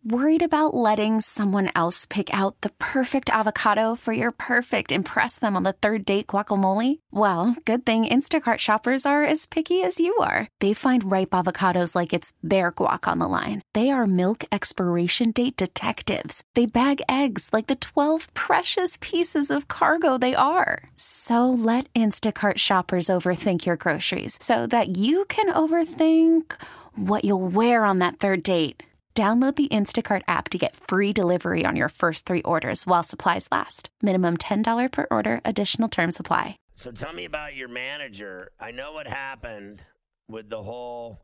Worried about letting someone else pick out the perfect avocado for your perfect impress them on the third date guacamole? Well, good thing Instacart shoppers are as picky as you are. They find ripe avocados like it's their guac on the line. They are milk expiration date detectives. They bag eggs like the 12 precious pieces of cargo they are. So let Instacart shoppers overthink your groceries so that you can overthink what you'll wear on that third date. Download the Instacart app to get free delivery on your first 3 orders while supplies last. Minimum $10 per order. Additional terms apply. So tell me about your manager. I know what happened with the whole,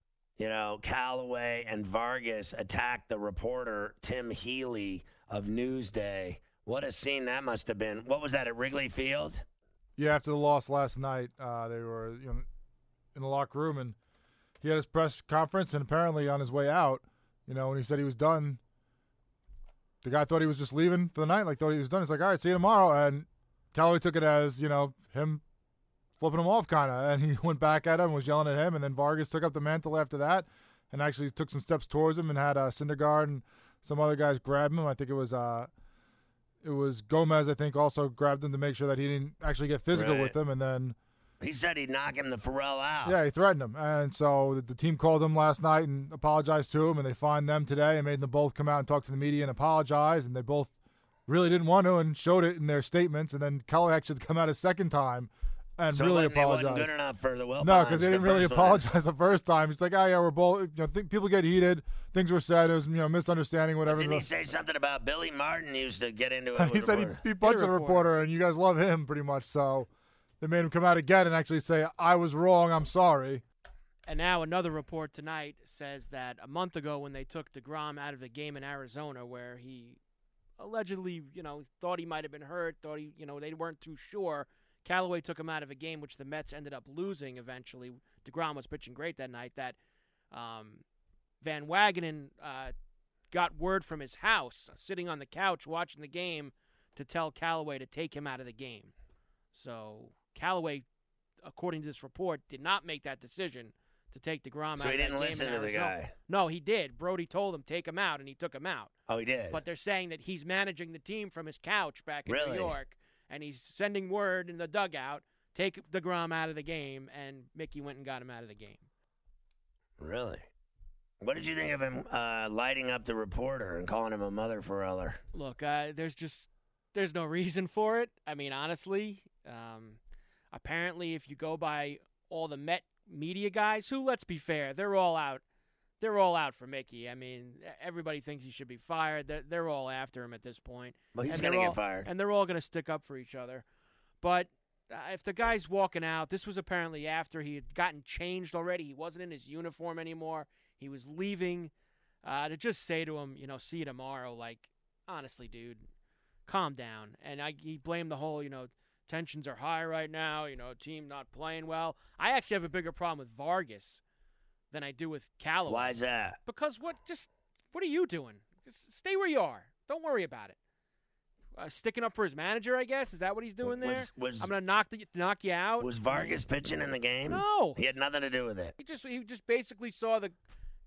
Callaway and Vargas attacked the reporter, Tim Healy of Newsday. What a scene that must have been. What was that, at Wrigley Field? Yeah, after the loss last night, they were in the locker room, and he had his press conference, and apparently on his way out, when he said he was done, the guy thought he was just leaving for the night, thought he was done. He's like, all right, see you tomorrow. And Callaway took it as, him flipping him off kind of. And he went back at him, was yelling at him. And then Vargas took up the mantle after that and actually took some steps towards him and had Syndergaard and some other guys grab him. I think it was Gomez, I think, also grabbed him to make sure that he didn't actually get physical with him. And then he said he'd knock him the Pharrell out. Yeah, he threatened him. And so the team called him last night and apologized to him, and they fined them today and made them both come out and talk to the media and apologize. And they both really didn't want to and showed it in their statements. And then Callaway actually come out a second time and really apologized. It wasn't good enough for the Wilpons. No, because they didn't really apologize the first time. It's like, oh, yeah, we're both, people get heated. Things were said. It was, misunderstanding, whatever. Didn't he say something about Billy Martin used to get into it? He said he punched a reporter, and you guys love him pretty much, so they made him come out again and actually say, I was wrong, I'm sorry. And now another report tonight says that a month ago when they took DeGrom out of the game in Arizona where he allegedly, thought he might have been hurt, thought they weren't too sure, Callaway took him out of a game which the Mets ended up losing eventually. DeGrom was pitching great that night. That Van Wagenen got word from his house, sitting on the couch watching the game, to tell Callaway to take him out of the game. So Callaway, according to this report, did not make that decision to take DeGrom out of that game in Arizona. So he didn't listen to the guy? No, he did. Brody told him, take him out, and he took him out. Oh, he did? But they're saying that he's managing the team from his couch back in New York, and he's sending word in the dugout, take DeGrom out of the game, and Mickey went and got him out of the game. Really? What did you think of him lighting up the reporter and calling him a mother Pharreller? Look, there's no reason for it. I mean, honestly, apparently if you go by all the Met media guys, who, let's be fair, they're all out for Mickey. I mean, everybody thinks he should be fired. They're all after him at this point. Well, he's going to get fired. And they're all going to stick up for each other. But if the guy's walking out, this was apparently after he had gotten changed already. He wasn't in his uniform anymore. He was leaving. To just say to him, see you tomorrow, honestly, dude, calm down. And he blamed the whole, tensions are high right now, team not playing well. I actually have a bigger problem with Vargas than I do with Callaway. Why is that? Because what are you doing? Just stay where you are. Don't worry about it. Sticking up for his manager, I guess? Is that what he's doing there? I'm going to knock you out? Was Vargas pitching in the game? No. He had nothing to do with it. He just basically saw the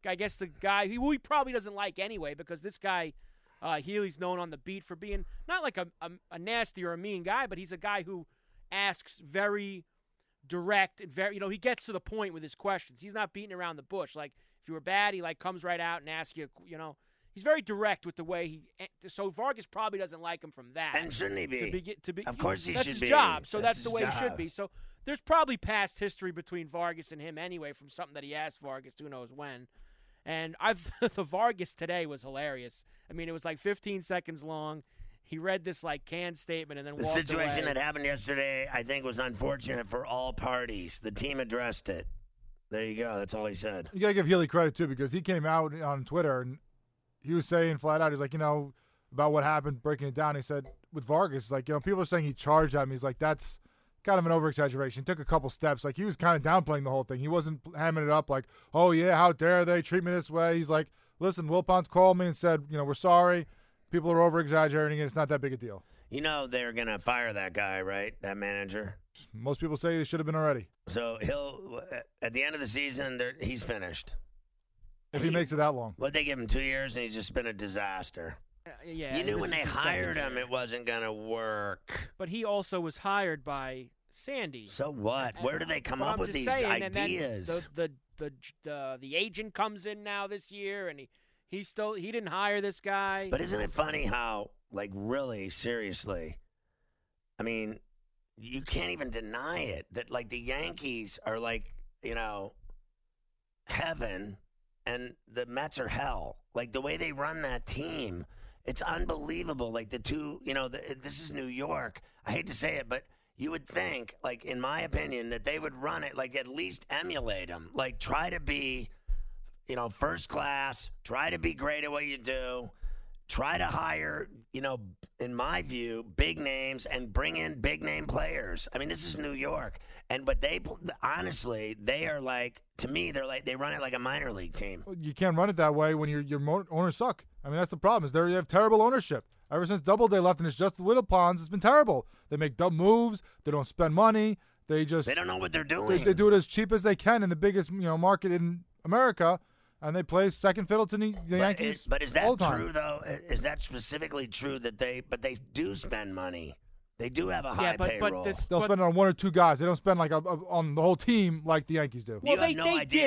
guy who he probably doesn't like anyway, because this guy, Healy's known on the beat for being not like a nasty or a mean guy, but he's a guy who asks very direct and very, he gets to the point with his questions. He's not beating around the bush. Like, if you were bad, he comes right out and asks you, he's very direct with the way so Vargas probably doesn't like him from that. And shouldn't he be? To be of course he should be. That's his job, so that's the way job. he should be. So there's probably past history between Vargas and him anyway from something that he asked Vargas, who knows when. And the Vargas today was hilarious. I mean, it was 15 seconds long. He read this canned statement and then walked away. The situation that happened yesterday, I think, was unfortunate for all parties. The team addressed it. There you go. That's all he said. You got to give Healy credit, too, because he came out on Twitter and he was saying flat out, he's like, about what happened, breaking it down. He said, with Vargas, people are saying he charged at him. He's like, that's kind of an over-exaggeration. He took a couple steps. He was kind of downplaying the whole thing. He wasn't hamming it up oh, yeah, how dare they treat me this way. He's like, listen, Wilpons called me and said, we're sorry. People are over-exaggerating it. It's not that big a deal. They're going to fire that guy, right, that manager? Most people say he should have been already. So at the end of the season, he's finished. if he makes it that long. What, they give him 2 years and he's just been a disaster. Yeah, You knew this when they is his hired second him year. it wasn't going to work. But he also was hired by Sandy. So what? And- Where do they come but up I'm with just these saying, and then ideas? The agent comes in now this year, and he didn't hire this guy. But isn't it funny how, like, really, seriously, I mean, you can't even deny it that, like, the Yankees are, like, heaven and the Mets are hell. Like, the way they run that team, it's unbelievable. Like, the two, this is New York. I hate to say it, but you would think, like, in my opinion, that they would run it, like, at least emulate them. Like, try to be, first class, try to be great at what you do, try to hire, in my view, big names and bring in big name players. I mean, this is New York. But honestly, they are like, to me, they run it like a minor league team. You can't run it that way when your owners suck. I mean, that's the problem. Is you have terrible ownership. Ever since Doubleday left and it's just the Wilpons, it's been terrible. They make dumb moves. They don't spend money. They don't know what they're doing. They do it as cheap as they can in the biggest market in America, and they play second fiddle to the Yankees. But is all that the time. true though? Is that specifically true that they do spend money? They do have a high payroll. They'll spend it on one or two guys. They don't spend on the whole team like the Yankees do. Well, they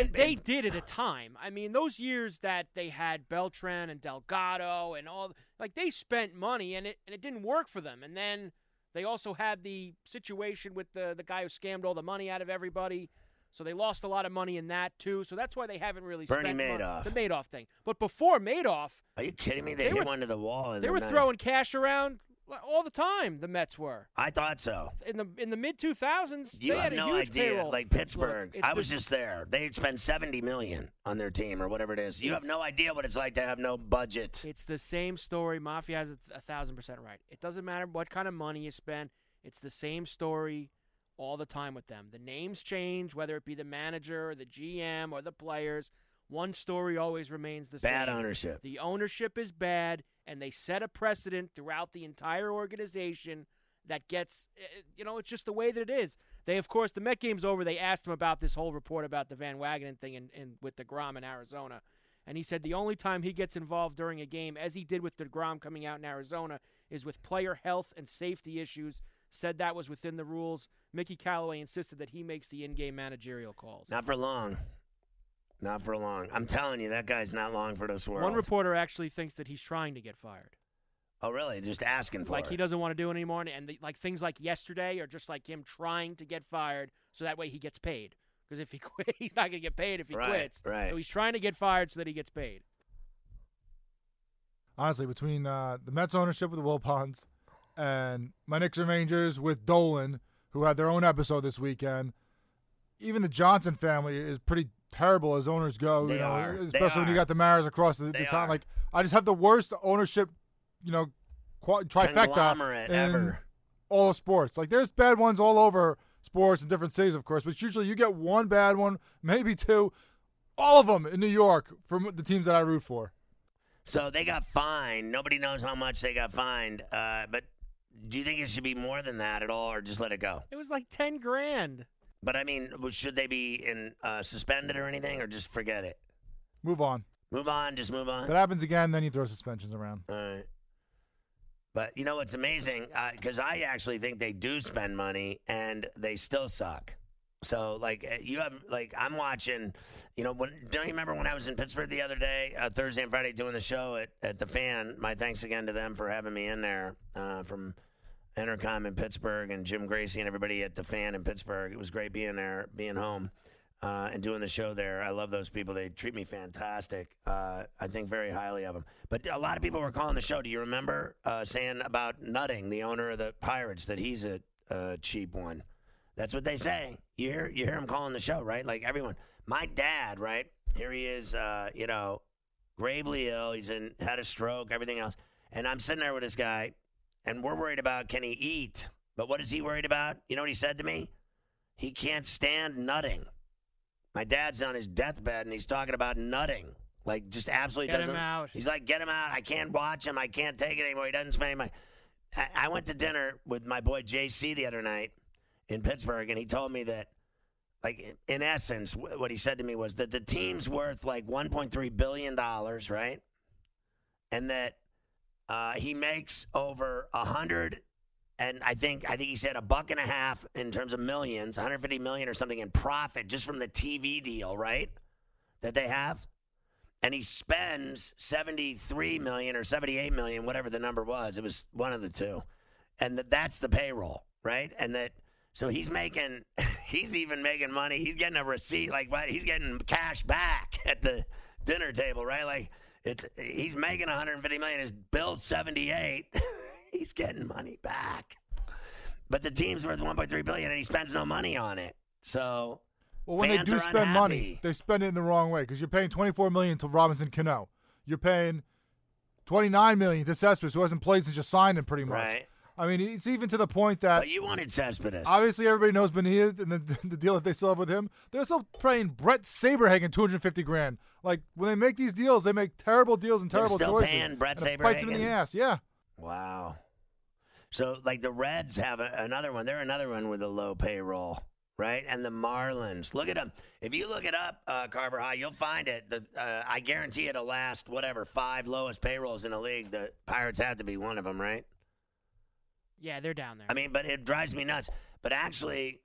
did at a time. I mean, those years that they had Beltran and Delgado and all, like, they spent money and it didn't work for them. And then they also had the situation with the guy who scammed all the money out of everybody. So they lost a lot of money in that too. So that's why they haven't really spent Madoff. the Madoff thing. But before Madoff, are you kidding me? They hit one to the wall. They were throwing cash around all the time. The Mets were. I thought so. In the mid 2000s, you they have had a no huge idea. payroll. Like Pittsburgh, Look, I was just there. They'd spend $70 million on their team or whatever it is. You have no idea what it's like to have no budget. It's the same story. Mafia has 1,000% right. It doesn't matter what kind of money you spend. It's the same story all the time with them. The names change, whether it be the manager or the GM or the players. One story always remains the same. Bad ownership. The ownership is bad, and they set a precedent throughout the entire organization that gets, it's just the way that it is. They, of course, the Met game's over. They asked him about this whole report about the Van Wagenen thing and with DeGrom in Arizona. And he said the only time he gets involved during a game, as he did with DeGrom coming out in Arizona, is with player health and safety issues. Said that was within the rules. Mickey Callaway insisted that he makes the in-game managerial calls. Not for long. Not for long. I'm telling you, that guy's not long for this world. One reporter actually thinks that he's trying to get fired. Oh, really? Just asking for Like it. he doesn't want to do it anymore, and things like yesterday are just like him trying to get fired so that way he gets paid. Because if he quits, he's not going to get paid if he quits. Right. So he's trying to get fired so that he gets paid. Honestly, between the Mets ownership with the Wilpons and my Knicks and Rangers with Dolan, who had their own episode this weekend, even the Johnson family is pretty terrible as owners go. They are. Especially when you got the Maras across the town. Like, I just have the worst ownership, trifecta conglomerate in ever. all of sports. Like, there's bad ones all over sports in different cities, of course, but usually you get one bad one, maybe two, all of them in New York from the teams that I root for. So they got fined. Nobody knows how much they got fined. But do you think it should be more than that at all, or just let it go? It was like $10,000. But I mean, should they be suspended or anything, or just forget it? Move on. Move on. Just move on. If that happens again, then you throw suspensions around. All right. But you know what's amazing? Because I actually think they do spend money and they still suck. So, I'm watching, don't you remember when I was in Pittsburgh the other day, Thursday and Friday, doing the show at The Fan? My thanks again to them for having me in there from Entercom in Pittsburgh and Jim Gracie and everybody at The Fan in Pittsburgh. It was great being there, being home, and doing the show there. I love those people. They treat me fantastic. I think very highly of them. But a lot of people were calling the show. Do you remember saying about Nutting, the owner of the Pirates, that he's a cheap one? That's what they say. You hear him calling the show, right? Like everyone. My dad, right? Here he is, gravely ill. He's had a stroke, everything else. And I'm sitting there with this guy, and we're worried about, can he eat? But what is he worried about? You know what he said to me? He can't stand nutting. My dad's on his deathbed, and he's talking about nutting. Like, just absolutely doesn't. Get him out. He's like, get him out. I can't watch him. I can't take it anymore. He doesn't spend any money. I went to dinner with my boy JC the other night in Pittsburgh, and he told me that like in essence, what he said to me was that the team's worth like $1.3 billion, right? And that he makes over 100, and I think he said $1.50 in terms of millions, 150 million or something in profit just from the TV deal, right? That they have. And he spends 73 million or 78 million, whatever the number was. It was one of the two. And that's the payroll, right? And that, so he's even making money. He's getting a receipt, like what? He's getting cash back at the dinner table, right? Like he's making 150 million. His bill's 78. He's getting money back. But the team's worth 1.3 billion and he spends no money on it. So, well, when they do spend money, they spend it in the wrong way because you're paying $24 million to Robinson Cano. You're paying $29 million to Cespedes, who hasn't played since you signed him pretty much. Right. I mean, it's even to the point that... But you wanted Cespedes. Obviously, everybody knows Benitez and the deal that they still have with him. They're still paying Brett Saberhagen $250,000. Like, when they make these deals, they make terrible deals and terrible choices. They're still paying Brett Saberhagen? It bites them in the ass, yeah. Wow. So, like, the Reds have another one. They're another one with a low payroll, right? And the Marlins. Look at them. If you look it up, Carver High, you'll find it. I guarantee it'll last, 5 lowest payrolls in the league. The Pirates have to be one of them, right? Yeah, they're down there. I mean, but it drives me nuts. But actually,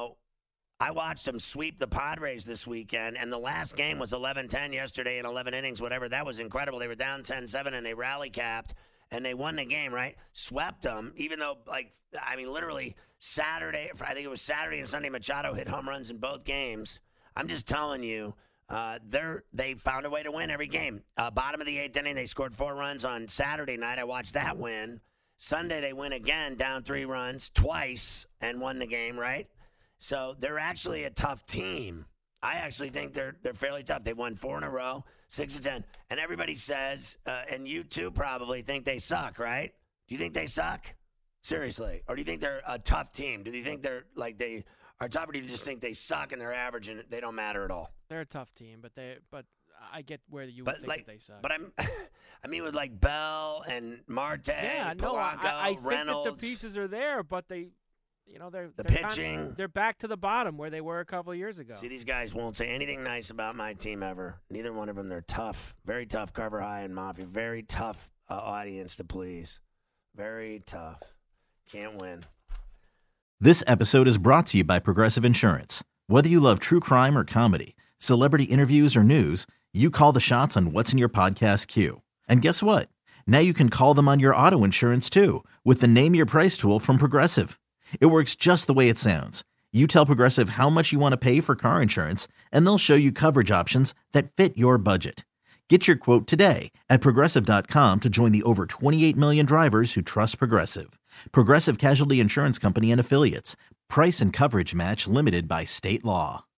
I watched them sweep the Padres this weekend, and the last game was 11-10 yesterday in 11 innings, whatever. That was incredible. They were down 10-7, and they rally-capped, and they won the game, right? Swept them, even though, literally Saturday, I think it was Saturday and Sunday, Machado hit home runs in both games. I'm just telling you, they found a way to win every game. Bottom of the 8th inning, they scored 4 runs on Saturday night. I watched that win. Sunday, they win again, down 3 runs twice, and won the game, right? So they're actually a tough team. I actually think they're fairly tough. They've won 4 in a row, 6-10. And everybody says, and you too probably think they suck, right? Do you think they suck? Seriously. Or do you think they're a tough team? Do you think they're like they are tough, or do you just think they suck and they're average and they don't matter at all? They're a tough team, but I get where you would think that they suck. But I mean, with like Bell and Marte, Polanco, I Reynolds. think that the pieces are there, but they're pitching. They're back to the bottom where they were a couple of years ago. See, these guys won't say anything nice about my team ever. Neither one of them. They're tough, very tough. Carver High and Mafia, very tough audience to please. Very tough. Can't win. This episode is brought to you by Progressive Insurance. Whether you love true crime or comedy, celebrity interviews or news, you call the shots on what's in your podcast queue. And guess what? Now you can call them on your auto insurance too with the Name Your Price tool from Progressive. It works just the way it sounds. You tell Progressive how much you want to pay for car insurance, and they'll show you coverage options that fit your budget. Get your quote today at Progressive.com to join the over 28 million drivers who trust Progressive. Progressive Casualty Insurance Company and Affiliates. Price and coverage match limited by state law.